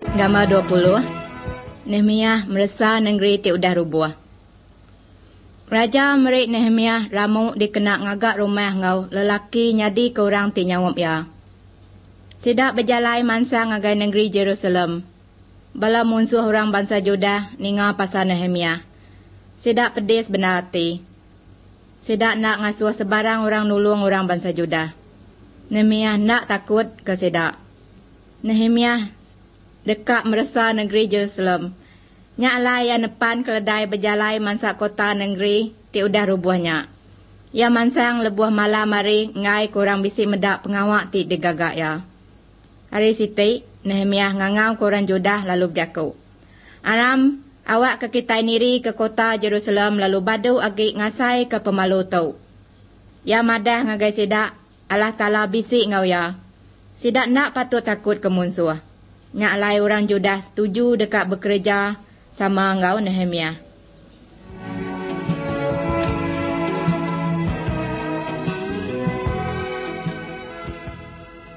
Gambar 20. Nehemiah merasa negeri ti udah rubuh. Raja merik Nehemiah ramu dikena ngagak rumah ngau lelaki nyadi ke orang ti nyawap ya. Sidak berjalai mansa ngagai negeri Jerusalem. Bala musuh orang bangsa Judah ninga pasal Nehemiah. Sidak pedis benar hati. Sidak nak ngasuh sebarang orang nulung orang bangsa Judah. Nehemiah nak takut ke sidak. Nehemiah dekat merasa negeri Jerusalem. Nyaklah yang depan keledai berjalai mansa kota negeri ti udah rubuhnya. Ya mansang lebuh malam hari ngai kurang bisi medak pengawak ti digagak ya. Hari siti Nehemiah ngangau korang Judah lalu berjaku. Aram awak ke kita niri ke kota Jerusalem lalu badu agi ngasai ke pemalu tau. Ya madah ngagai sidak Allah Ta'ala bisi ngau ya. Sidak nak patut takut ke musuh. Nyaklai orang Judah setuju dekat bekerja sama ngau Nehemiah.